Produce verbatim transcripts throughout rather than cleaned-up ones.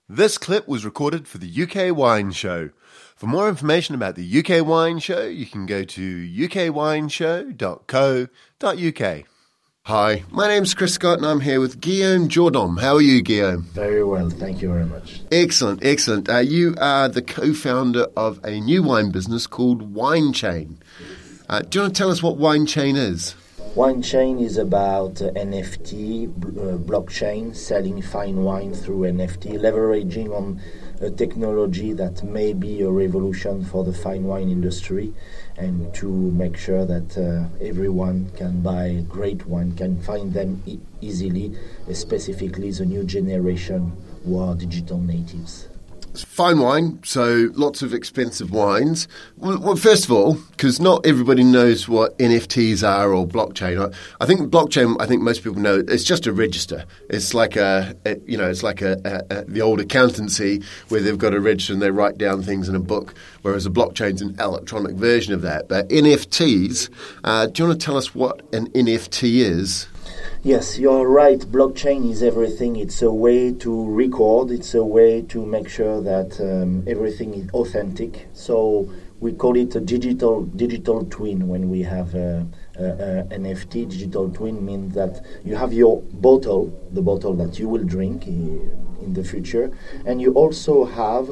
This clip was recorded for the U K Wine Show. For more information about the U K Wine Show, you can go to u k wine show dot co dot u k. Hi, my name's Chris Scott and I'm here with Guillaume Jourdan. How are you, Guillaume? Very well, thank you very much. Excellent, excellent. Uh, you are the co-founder of a new wine business called Wine Chain. Uh, do you want to tell us what Wine Chain is? Wine Chain is about uh, N F T, uh, blockchain, selling fine wine through N F T, leveraging on a technology that may be a revolution for the fine wine industry, and to make sure that uh, everyone can buy great wine, can find them e- easily, specifically the new generation who are digital natives. Fine wine, so lots of expensive wines. Well, well first of all, because not everybody knows what N F Ts are or blockchain. I, I think blockchain, I think most people know, it's just a register. It's like a, a you know, it's like a, a, a the old accountancy where they've got a register and they write down things in a book, whereas a blockchain's an electronic version of that. But N F Ts, uh, do you want to tell us what an N F T is? Yes, you're right. Blockchain is everything. It's a way to record. It's a way to make sure that um, everything is authentic. So we call it a digital digital twin when we have a, a, a N F T. Digital twin means that you have your bottle, the bottle that you will drink in, in the future, and you also have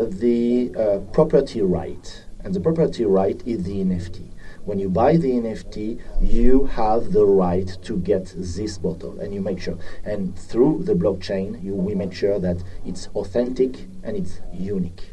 the uh, property right. And the property right is the N F T. When you buy the N F T, you have the right to get this bottle, and you make sure. And through the blockchain, you, we make sure that it's authentic and it's unique.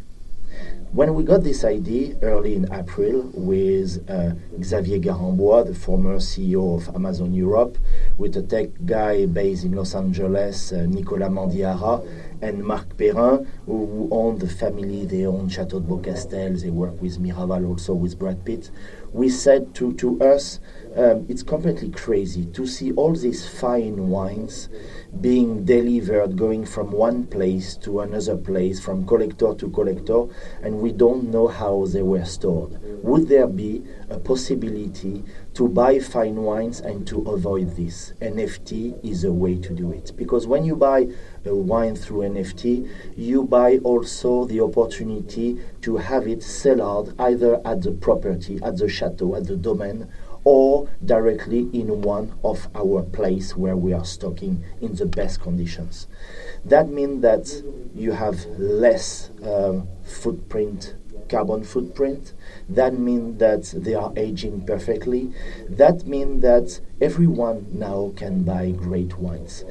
When we got this idea early in April with uh, Xavier Garembois, the former C E O of Amazon Europe, with a tech guy based in Los Angeles, uh, Nicolas Mandiara, and Marc Perrin, who, who own the family, they own Chateau de Beaucastel, they work with Miraval, also with Brad Pitt. We said to, to us, um, it's completely crazy to see all these fine wines being delivered, going from one place to another place, from collector to collector, and we don't know how they were stored. Would there be a possibility to buy fine wines and to avoid this? N F T is a way to do it. Because when you buy a wine through N F T, you buy also the opportunity to have it cellared either at the property, at the chateau, at the domain, or directly in one of our place where we are stocking in the best conditions. That means that you have less um, footprint, carbon footprint. That means that they are aging perfectly. That means that everyone now can buy great wines.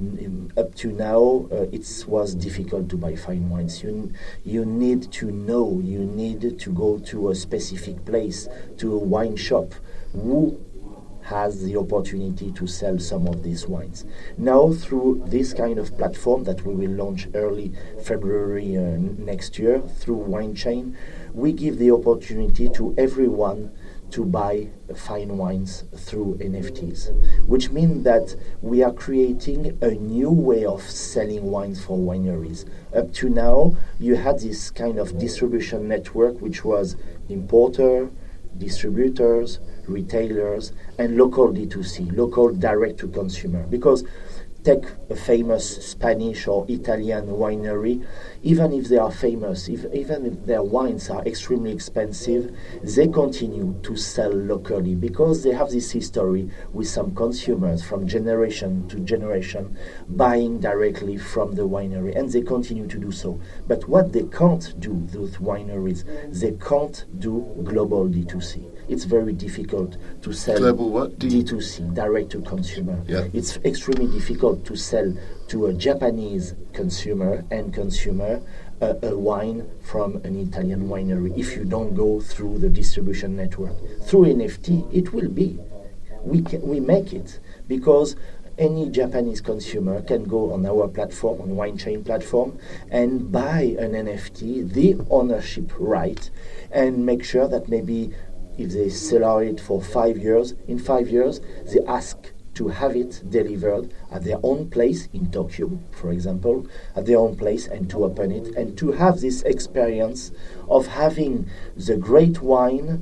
Up to now, uh, it was difficult to buy fine wines. You, you need to know, you need to go to a specific place, to a wine shop, who has the opportunity to sell some of these wines. Now, through this kind of platform that we will launch early February uh, next year, through Wine Chain, we give the opportunity to everyone to buy fine wines through N F Ts, which means that we are creating a new way of selling wines for wineries. Up to now, you had this kind of distribution network, which was importer, distributors, retailers, and local D two C, local direct-to-consumer. Because take a famous Spanish or Italian winery, even if they are famous, if, even if their wines are extremely expensive, they continue to sell locally because they have this history with some consumers from generation to generation buying directly from the winery, and they continue to do so. But what they can't do, those wineries, they can't do global D two C. It's very difficult to sell global what? D two C, direct to consumer. Yeah. It's extremely difficult to sell to a Japanese consumer and consumer uh, a wine from an Italian winery if you don't go through the distribution network. Through N F T, it will be. We can, we make it because any Japanese consumer can go on our platform, on Wine Chain platform, and buy an N F T, the ownership right, and make sure that maybe if they sell it for five years, in five years, they ask to have it delivered at their own place in Tokyo, for example, at their own place, and to open it, and to have this experience of having the great wine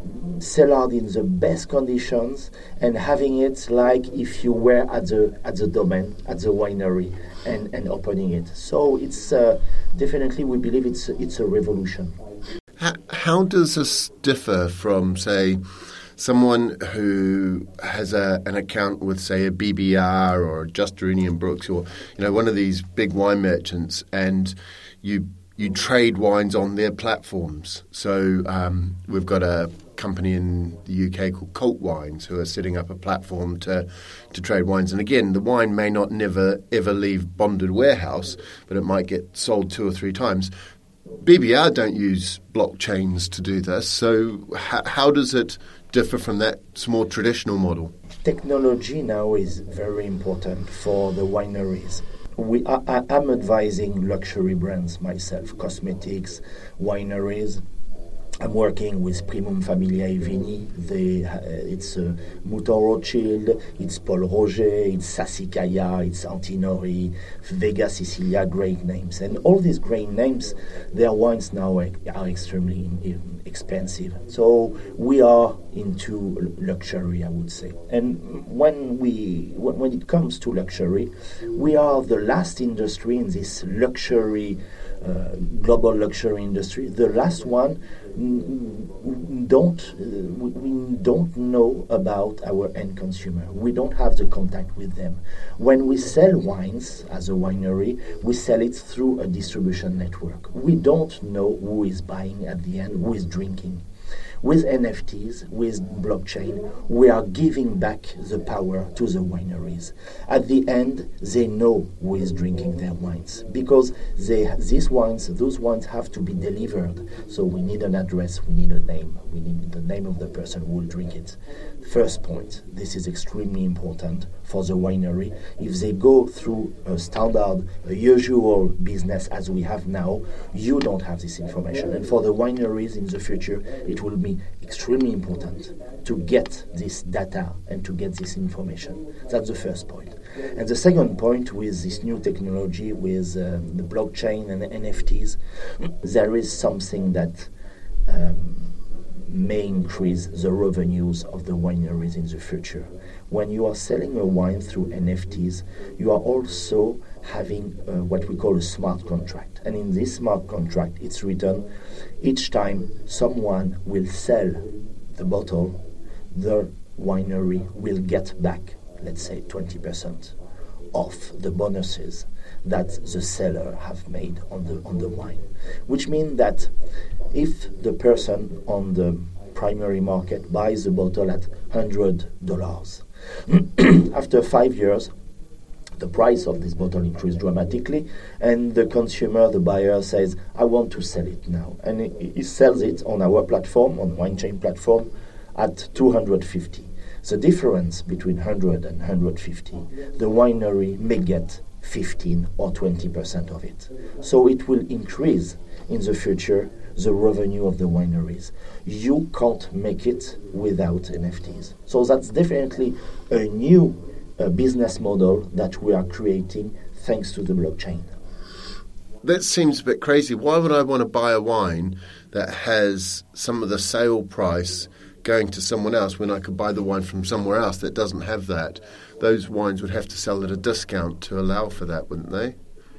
cellared in the best conditions and having it like if you were at the at the domain, at the winery, and, and opening it. So it's uh, definitely, we believe it's it's a revolution. How, how does this differ from, say, someone who has a, an account with, say, a B B R or Just Rooney and Brooks, or you know, one of these big wine merchants, and you you trade wines on their platforms? So um, we've got a company in the U K called Cult Wines who are setting up a platform to to trade wines. And again, the wine may not never ever leave bonded warehouse, but it might get sold two or three times. B B R don't use blockchains to do this, so h- how does it differ from that more traditional model? Technology now is very important for the wineries. We, I, I'm advising luxury brands myself, cosmetics, wineries. I'm working with Primum Familiae Vini. They, uh, it's uh, Mouton Rothschild, it's Paul Roger, it's Sassicaia, it's Antinori, Vega Sicilia, great names. And all these great names, their wines now are, are extremely in, expensive. So we are into luxury, I would say. And when we when, when it comes to luxury, we are the last industry in this luxury, uh, global luxury industry. The last one. Don't uh, we, we don't know about our end consumer. We don't have the contact with them. When we sell wines as a winery, we sell it through a distribution network. We don't know who is buying at the end, who is drinking. With N F Ts, with blockchain, we are giving back the power to the wineries. At the end, they know who is drinking their wines because they, these wines, those wines have to be delivered. So we need an address, we need a name, we need the name of the person who will drink it. First point, this is extremely important for the winery. If they go through a standard, a usual business as we have now, you don't have this information. And for the wineries in the future, it will be extremely important to get this data and to get this information. That's the first point. And the second point, with this new technology, with uh, the blockchain and the N F Ts, there is something that um, may increase the revenues of the wineries in the future. When you are selling a wine through N F Ts, you are also having uh, what we call a smart contract. And in this smart contract, it's written each time someone will sell the bottle, the winery will get back, let's say, twenty percent of the bonuses that the seller have made on the on the wine. Which means that if the person on the primary market buys the bottle at one hundred dollars, after five years, the price of this bottle increased dramatically, and the consumer, the buyer, says, I want to sell it now. And he, he sells it on our platform, on WineChain platform, at two hundred fifty. The difference between one hundred and one hundred fifty, the winery may get fifteen or twenty percent of it. So it will increase in the future the revenue of the wineries. You can't make it without N F Ts. So that's definitely a new uh, business model that we are creating thanks to the blockchain. That seems a bit crazy. Why would I want to buy a wine that has some of the sale price going to someone else when I could buy the wine from somewhere else that doesn't have that? Those wines would have to sell at a discount to allow for that, wouldn't they?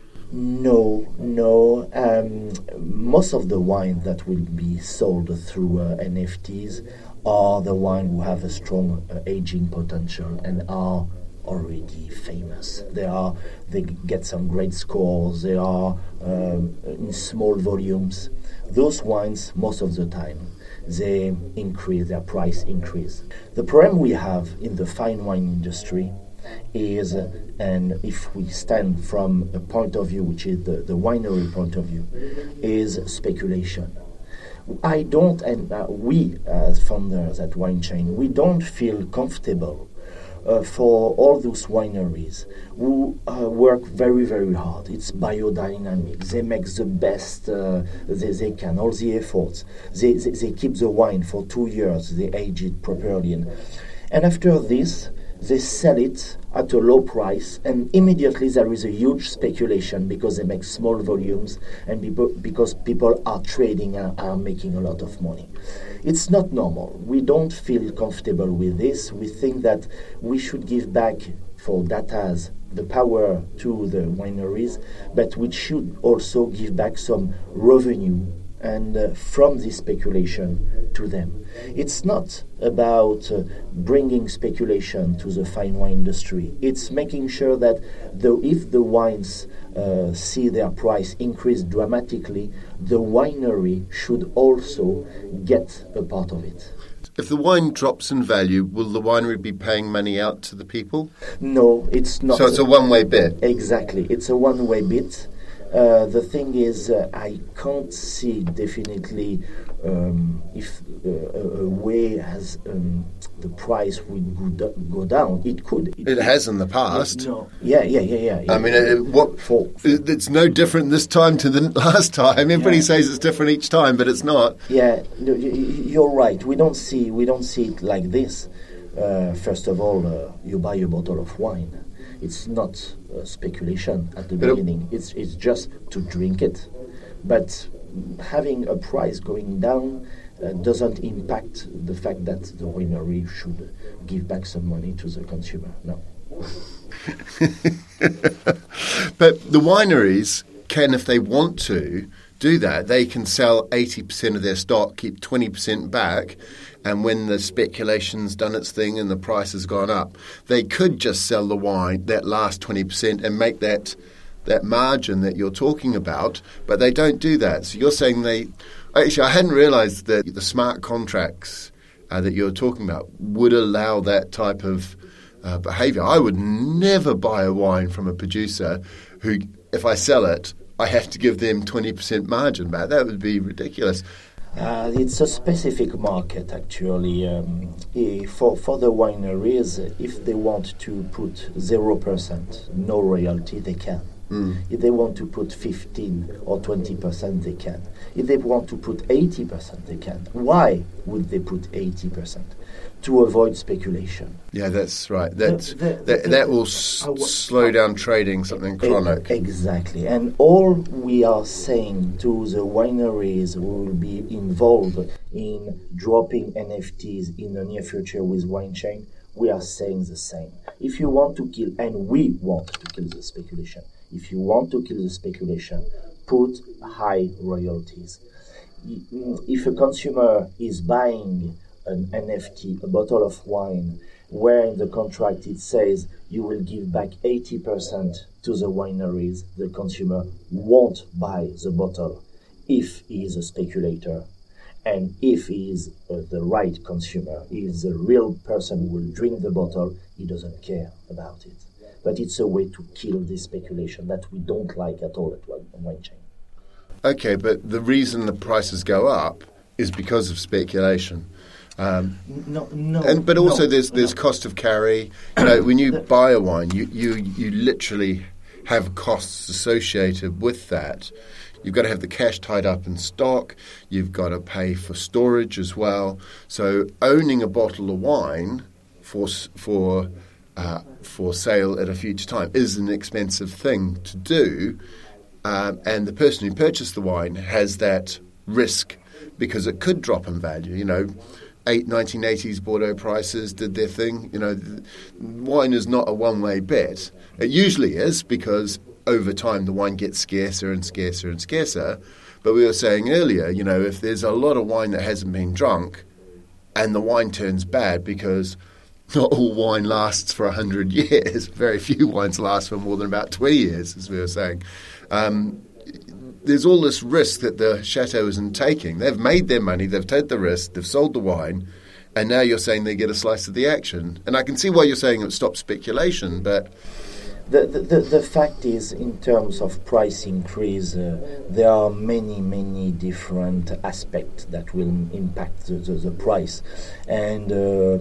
No, no. Um, most of the wine that will be sold through uh, N F Ts are the wine who have a strong uh, aging potential and are already famous. They are. They get some great scores. They are um, in small volumes. Those wines, most of the time, they increase, their price increase. The problem we have in the fine wine industry is, uh, and if we stand from a point of view, which is the, the winery point of view, is speculation. I don't, and uh, we as founders at WineChain, we don't feel comfortable Uh, for all those wineries who uh, work very, very hard. It's biodynamic. They make the best uh, they, they can, all the efforts. They, they, they keep the wine for two years. They age it properly. And, and after this, they sell it at a low price, and immediately there is a huge speculation because they make small volumes and people, because people are trading and are making a lot of money. It's not normal. We don't feel comfortable with this. We think that we should give back for datas the power to the wineries, but we should also give back some revenue and uh, from this speculation to them. It's not about uh, bringing speculation to the fine wine industry. It's making sure that the, if the wines uh, see their price increase dramatically, the winery should also get a part of it. If the wine drops in value, will the winery be paying money out to the people? No, it's not. So it's a one-way bit? Exactly. It's a one-way bit. Uh, the thing is, uh, I can't see definitely um, if uh, a, a way as um, the price would go, do- go down. It could. It, it has in the past. No. Yeah, yeah, yeah, yeah. yeah. I mean, it, what? For, it, it's no different this time to the last time. Everybody yeah. says it's different each time, but it's not. Yeah, no, you're right. We don't see we don't see it like this. Uh, first of all, uh, you buy a bottle of wine. It's not uh, speculation at the But beginning. It's it's just to drink it. But having a price going down uh, doesn't impact the fact that the winery should give back some money to the consumer. No. But the wineries can, if they want to, do that. They can sell eighty percent of their stock, keep twenty percent back, and when the speculation's done its thing and the price has gone up, they could just sell the wine, that last twenty percent, and make that that margin that you're talking about, but they don't do that. So you're saying they... Actually, I hadn't realised that the smart contracts uh, that you're talking about would allow that type of uh, behaviour. I would never buy a wine from a producer who, if I sell it, I have to give them twenty percent margin back. That would be ridiculous. Uh, it's a specific market, actually. Um, eh, for for the wineries, if they want to put zero percent, no royalty, they can. Mm. If they want to put fifteen or twenty percent, they can. If they want to put eighty percent, they can. Why would they put eighty percent? To avoid speculation. Yeah, that's right. That the, the, that, the, that will s- uh, slow down trading, something chronic. Exactly. And all we are saying to the wineries who will be involved in dropping N F Ts in the near future with Wine Chain, we are saying the same. If you want to kill, and we want to kill the speculation, if you want to kill the speculation, put high royalties. If a consumer is buying an N F T, a bottle of wine, where in the contract it says you will give back eighty percent to the wineries, the consumer won't buy the bottle if he is a speculator. And if he is uh, the right consumer, he is the real person who will drink the bottle, he doesn't care about it. But it's a way to kill this speculation that we don't like at all at Wine Chain. Okay, but the reason the prices go up is because of speculation. Um, no, no. And but also no, there's there's no. cost of carry. You know, when you buy a wine, you, you you literally have costs associated with that. You've got to have the cash tied up in stock. You've got to pay for storage as well. So owning a bottle of wine for for uh, for sale at a future time is an expensive thing to do, um, and the person who purchased the wine has that risk because it could drop in value. You know. Eight, nineteen eighties Bordeaux prices did their thing. You know, wine is not a one-way bet. It usually is because over time the wine gets scarcer and scarcer and scarcer. But we were saying earlier, you know, if there's a lot of wine that hasn't been drunk and the wine turns bad because not all wine lasts for one hundred years, very few wines last for more than about twenty years, as we were saying, um, there's all this risk that the chateau isn't taking. They've made their money, they've taken the risk, they've sold the wine, and now you're saying they get a slice of the action. And I can see why you're saying it stops speculation, but... The, the, the, the fact is, in terms of price increase, uh, there are many, many different aspects that will impact the, the, the price. And uh,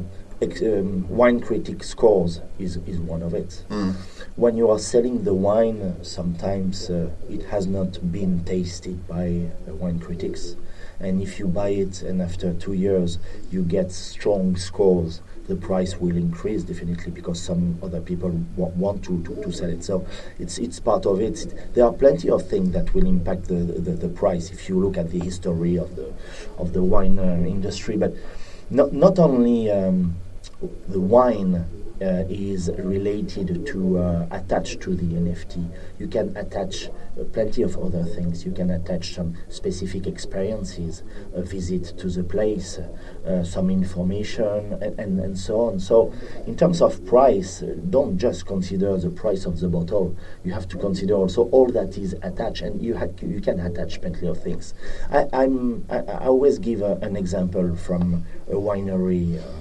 ex- um, wine critic scores is, is one of it. Mm. When you are selling the wine, sometimes uh, it has not been tasted by uh, wine critics. And if you buy it and after two years you get strong scores, the price will increase definitely because some other people wa- want to, to, to sell it. So it's it's part of it. There are plenty of things that will impact the, the, the price if you look at the history of the of the wine uh, industry. But not not only um, the wine uh, is related to uh, attached to the N F T. You can attach uh, plenty of other things. You can attach some specific experiences, a visit to the place, uh, some information, and, and, and so on. So in terms of price, uh, don't just consider the price of the bottle. You have to consider also all that is attached, and you, ha- you can attach plenty of things. I, I'm, I, I always give a, an example from a winery uh,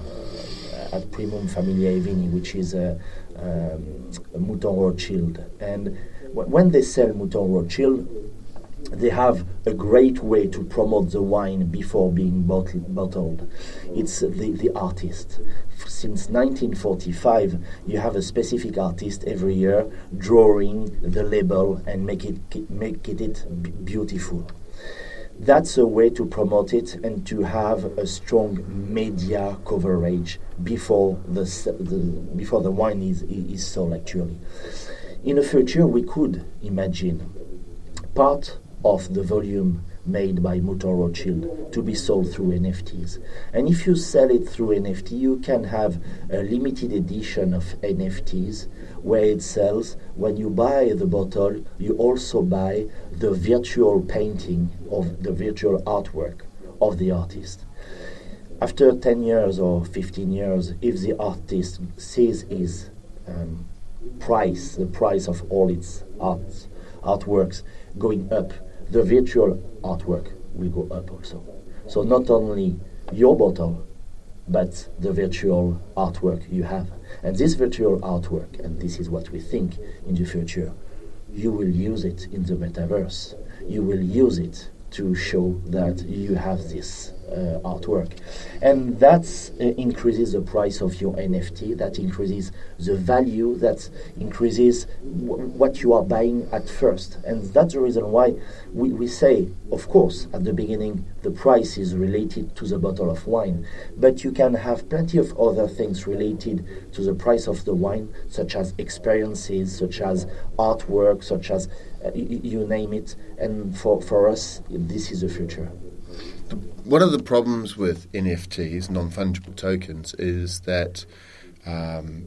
at Primum Familiae Vini, which is a, um, a Mouton Rothschild. And w- when they sell Mouton Rothschild, they have a great way to promote the wine before being bottle- bottled. It's the, the artist. F- Since nineteen forty-five, you have a specific artist every year drawing the label and make it make it, it b- beautiful. That's a way to promote it and to have a strong media coverage before the, the before the wine is is sold. Actually, in the future, we could imagine part of the volume made by Mouton Rothschild to be sold through N F Ts. And if you sell it through N F T, you can have a limited edition of N F Ts where it sells. When you buy the bottle, you also buy the virtual painting of the virtual artwork of the artist. After ten years or fifteen years, if the artist sees his um, price, the price of all its art, artworks going up, the virtual artwork will go up also. So not only your bottle, but the virtual artwork you have. And this virtual artwork, and this is what we think in the future, you will use it in the metaverse. You will use it to show that you have this uh, artwork. And that uh, increases the price of your N F T, that increases the value, that increases w- what you are buying at first. And that's the reason why we, we say, of course, at the beginning, the price is related to the bottle of wine, but you can have plenty of other things related to the price of the wine, such as experiences, such as artwork, such as uh, y- you name it. And for, for us, this is the future. One of the problems with N F Ts, non-fungible tokens, is that um,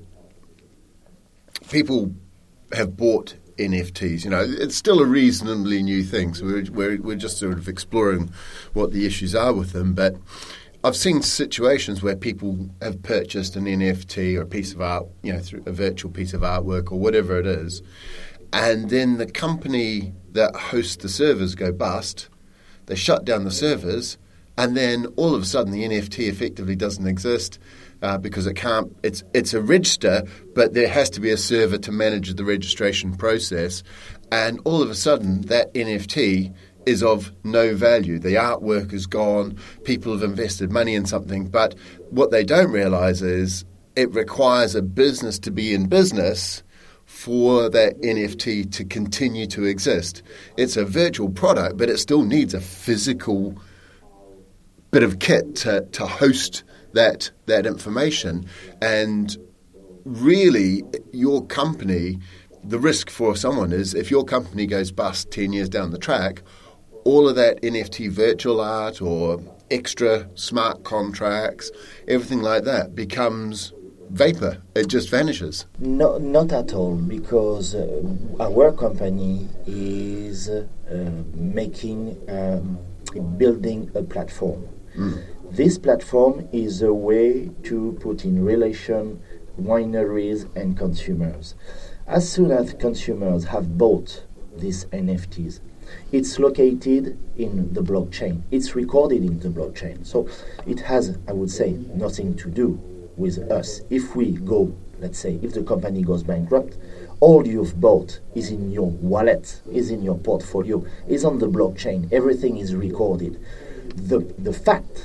people have bought N F Ts. You know, it's still a reasonably new thing, so we're, we're, we're just sort of exploring what the issues are with them. But I've seen situations where people have purchased an N F T or a piece of art, you know, through a virtual piece of artwork or whatever it is, and then the company that hosts the servers go bust. They shut down the servers, and then all of a sudden the N F T effectively doesn't exist uh, because it can't. It's it's a register, but there has to be a server to manage the registration process, and all of a sudden that N F T is of no value. The artwork is gone. People have invested money in something, but what they don't realize is it requires a business to be in business for that N F T to continue to exist. It's a virtual product, but it still needs a physical bit of kit to, to host that that information. And really, your company, the risk for someone is if your company goes bust ten years down the track, all of that N F T virtual art or extra smart contracts, everything like that becomes vapor. It just vanishes. No, not at all, because uh, our company is uh, making, um, building a platform. Mm. This platform is a way to put in relation wineries and consumers. As soon as consumers have bought these N F Ts, it's located in the blockchain. It's recorded in the blockchain. So it has, I would say, nothing to do with us. If we go, let's say, if the company goes bankrupt, all you've bought is in your wallet, is in your portfolio, is on the blockchain. Everything is recorded. The the fact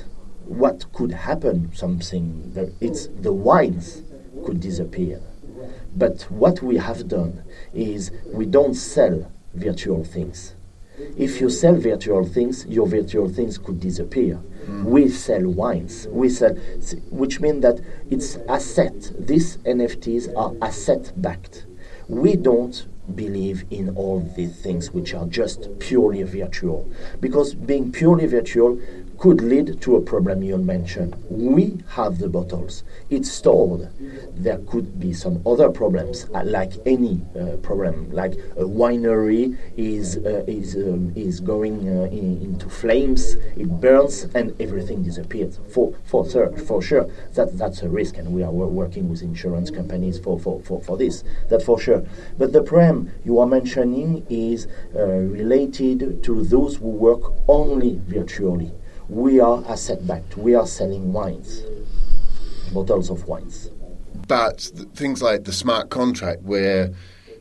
what could happen, something, that it's the wines could disappear. But what we have done is we don't sell virtual things. If you sell virtual things, your virtual things could disappear. Mm. We sell wines. We sell, which means that it's asset. These N F Ts are asset backed. We don't believe in all these things which are just purely virtual, because being purely virtual could lead to a problem you mentioned. We have the bottles. It's stored. There could be some other problems, uh, like any uh, problem, like a winery is uh, is um, is going uh, in, into flames, it burns, and everything disappears. For for sure, for sure, that that's a risk, and we are working with insurance companies for for, for, for this. That for sure. But the problem you are mentioning is uh, related to those who work only virtually. We are asset-backed. We are selling wines, bottles of wines. But th- things like the smart contract, where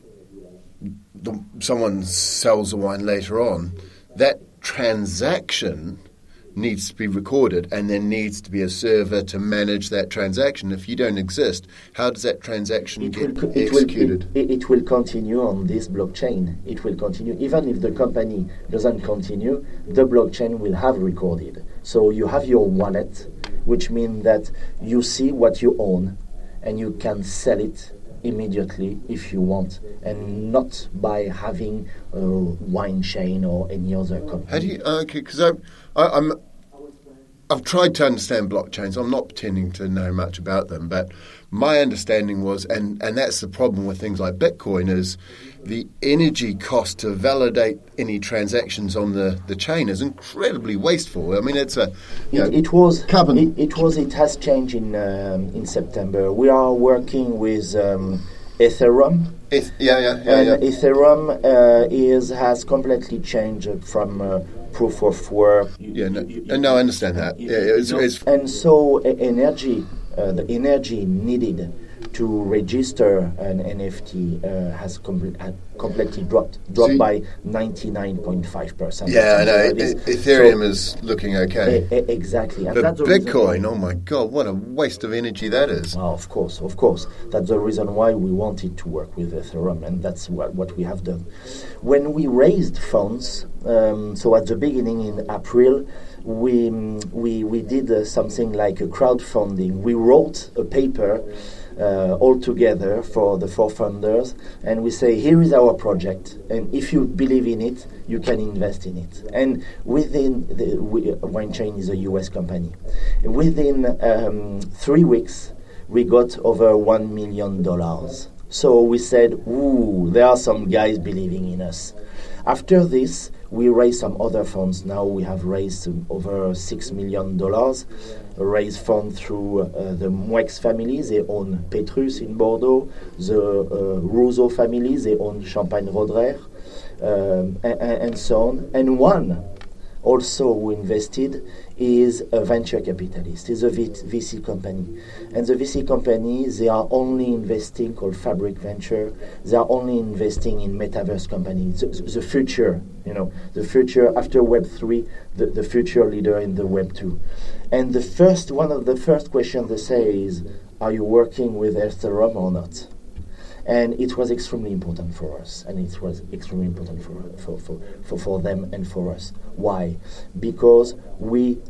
the, someone sells a wine later on, that transaction needs to be recorded, and there needs to be a server to manage that transaction. If you don't exist, how does that transaction it get will, executed? It will, it, it will continue on this blockchain. It will continue. Even if the company doesn't continue, the blockchain will have recorded. So you have your wallet, which means that you see what you own, and you can sell it immediately if you want, and not by having a wine chain or any other company. How do you? Okay, because I, I, I'm. I've tried to understand blockchains. I'm not pretending to know much about them, but my understanding was, and, and that's the problem with things like Bitcoin, is the energy cost to validate any transactions on the, the chain is incredibly wasteful. I mean, it's a you it, know, it was carbon. It, it was. It has changed in um, in September. We are working with um, Ethereum. Eth- yeah, yeah, yeah, and yeah. Ethereum uh, is has completely changed from uh, proof of work. Yeah, no, you, you, no, I understand that. You, yeah, it's, it's and so uh, energy, uh, the energy needed to register an N F T uh, has com- had completely dropped, dropped See, by ninety-nine point five percent. Yeah, I know. Like e- Ethereum so, is looking okay. E- e- exactly. And but that's Bitcoin, oh my God, what a waste of energy that is. Oh, of course, of course. That's the reason why we wanted to work with Ethereum, and that's what, what we have done. When we raised funds, um, so at the beginning in April, we we we did uh, something like a crowdfunding. We wrote a paper uh, all together for the four funders, and we say, here is our project, and if you believe in it, you can invest in it. And within the we, Wine Chain is a U S company. Within um, three weeks, we got over one million dollars. So we said, ooh, there are some guys believing in us. After this, we raised some other funds. Now we have raised um, over six million dollars. Raised funds through uh, the Mouex family. They own Petrus in Bordeaux. The uh, Rousseau family. They own Champagne-Rodrère, um, and, and so on. And one also who invested is a venture capitalist. It's a V C company. And the V C company, they are only investing, called Fabric Venture, they are only investing in metaverse companies, the, the future, you know, the future after Web three, the, the future leader in the Web two. And the first, one of the first questions they say is, are you working with Ethereum or not? And it was extremely important for us, and it was extremely important for, for, for, for, for them and for us. Why? Because we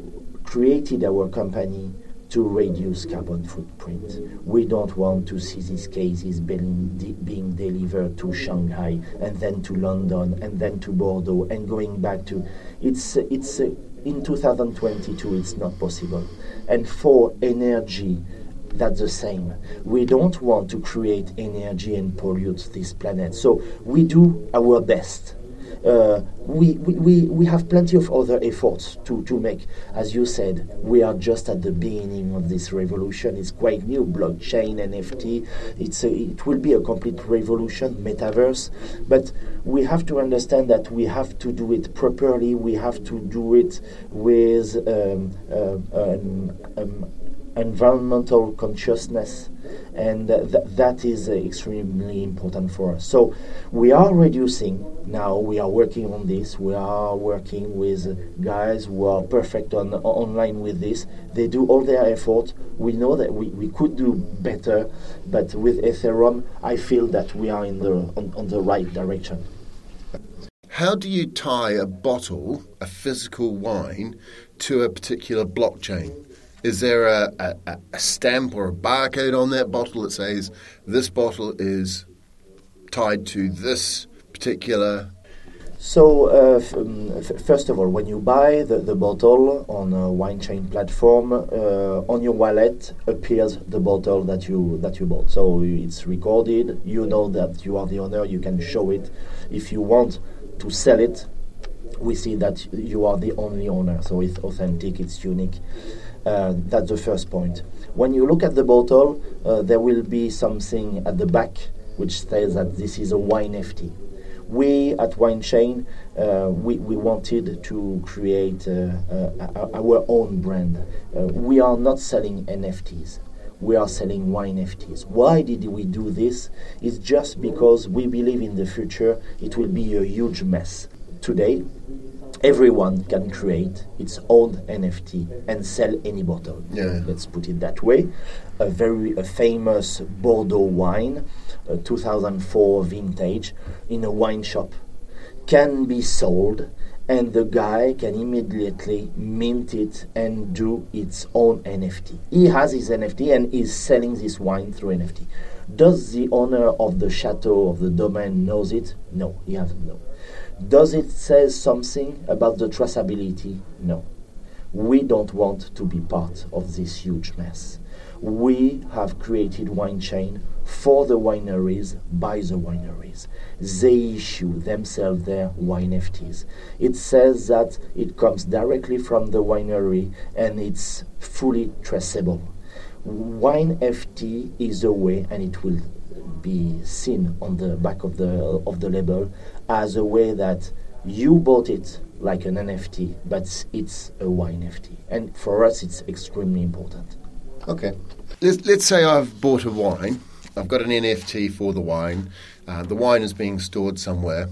created our company to reduce carbon footprint. We don't want to see these cases being, de- being delivered to Shanghai, and then to London, and then to Bordeaux, and going back to... It's, it's uh, in two thousand twenty-two, it's not possible. And for energy, that's the same. We don't want to create energy and pollute this planet. So we do our best. Uh, we, we, we, we have plenty of other efforts to, to make. As you said, we are just at the beginning of this revolution. It's quite new, blockchain, N F T. It's a, it will be a complete revolution, metaverse. But we have to understand that we have to do it properly. We have to do it with um, uh, um, um, environmental consciousness, and uh, th- that is uh, extremely important for us. So we are reducing now, we are working on this, we are working with uh, guys who are perfect on online with this. They do all their effort. We know that we, we could do better, but with Ethereum, I feel that we are in the on, on the right direction. How do you tie a bottle, a physical wine, to a particular blockchain? Is there a, a, a stamp or a barcode on that bottle that says this bottle is tied to this particular? So, uh, f- um, f- first of all, when you buy the, the bottle on a wine chain platform, uh, on your wallet appears the bottle that you that you bought. So it's recorded. You know that you are the owner. You can show it. If you want to sell it, we see that you are the only owner. So it's authentic. It's unique. Uh, that's the first point. When you look at the bottle, uh, there will be something at the back which says that this is a wine N F T. We at Wine Chain, uh, we, we wanted to create uh, uh, our own brand. Uh, we are not selling N F Ts. We are selling wine N F Ts. Why did we do this? It's just because we believe in the future it will be a huge mess. Today, everyone can create its own N F T and sell any bottle. Yeah. Let's put it that way. A very a famous Bordeaux wine, a two thousand four vintage, in a wine shop, can be sold, and the guy can immediately mint it and do its own N F T. He has his N F T and is selling this wine through N F T. Does the owner of the chateau, of the domain, knows it? No, he doesn't know. Does it say something about the traceability? No. We don't want to be part of this huge mess. We have created Wine Chain for the wineries, by the wineries. They issue themselves their wine N F Ts. It says that it comes directly from the winery and it's fully traceable. Wine N F T is a way, and it will be seen on the back of the of the label as a way that you bought it like an N F T, but it's a wine N F T. And for us, it's extremely important. Okay. Let's, let's say I've bought a wine. I've got an N F T for the wine. Uh, the wine is being stored somewhere.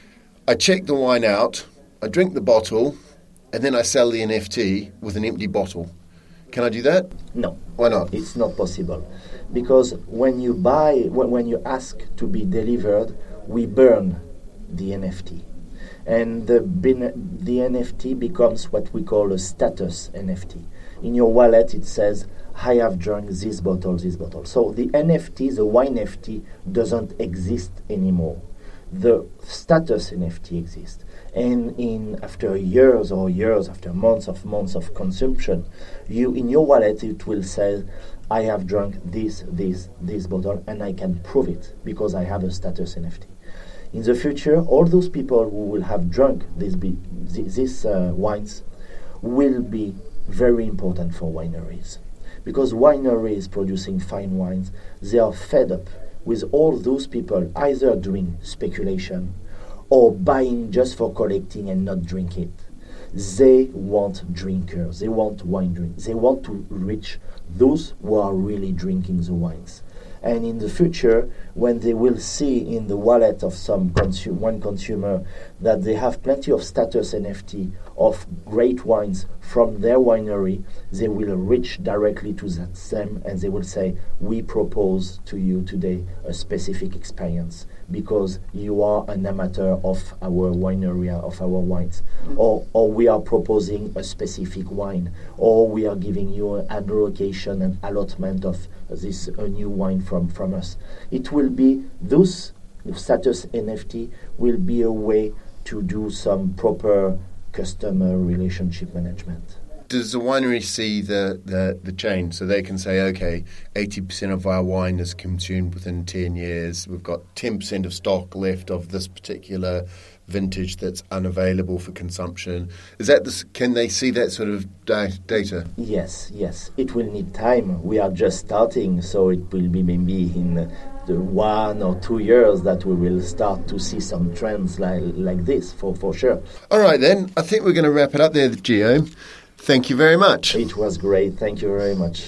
I check the wine out. I drink the bottle, and then I sell the N F T with an empty bottle. Can I do that? No. Why not? It's not possible. Because when you buy, when, when you ask to be delivered, we burn the N F T. And the, the N F T becomes what we call a status N F T. In your wallet, it says, I have drunk this bottle, this bottle. So the N F T, the wine N F T, doesn't exist anymore. The status N F T exists. And in after years or years, after months of months of consumption, you in your wallet, it will say, I have drunk this, this, this bottle, and I can prove it because I have a status N F T. In the future, all those people who will have drunk these be, these uh, wines will be very important for wineries. Because wineries producing fine wines, they are fed up with all those people either doing speculation or buying just for collecting and not drinking it. They want drinkers, they want wine drinkers, they want to reach those who are really drinking the wines. And in the future, when they will see in the wallet of some consu- one consumer that they have plenty of status N F T of great wines from their winery, they will reach directly to that them and they will say, we propose to you today a specific experience because you are an amateur of our winery, of our wines. Mm-hmm. Or, or we are proposing a specific wine, or we are giving you an allocation and allotment of this a new wine from, from us. It will be, those status N F T will be a way to do some proper customer relationship management. Does the winery see the, the, the chain so they can say, okay, eighty percent of our wine is consumed within ten years. We've got ten percent of stock left of this particular vintage that's unavailable for consumption. Is that this, can they see that sort of da- data? Yes, yes. It will need time. We are just starting, so it will be maybe in the one or two years that we will start to see some trends like, like this, for, for sure. All right, then. I think we're going to wrap it up there, Guillaume. Thank you very much. It was great. Thank you very much.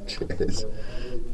Cheers.